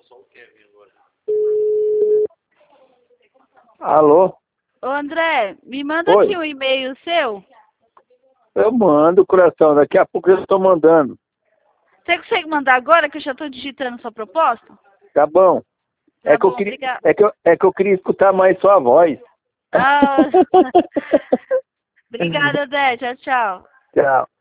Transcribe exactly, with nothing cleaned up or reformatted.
Alô? Ô André, me manda Oi. aqui um e-mail seu. Eu mando, coração. Daqui a pouco eu estou mandando. Você consegue mandar agora que eu já estou digitando sua proposta? Tá bom. Tá É que, bom, eu queria, obrigada. é, que eu, é que eu queria escutar mais sua voz. Ah, obrigada, André. Tchau, tchau. Tchau.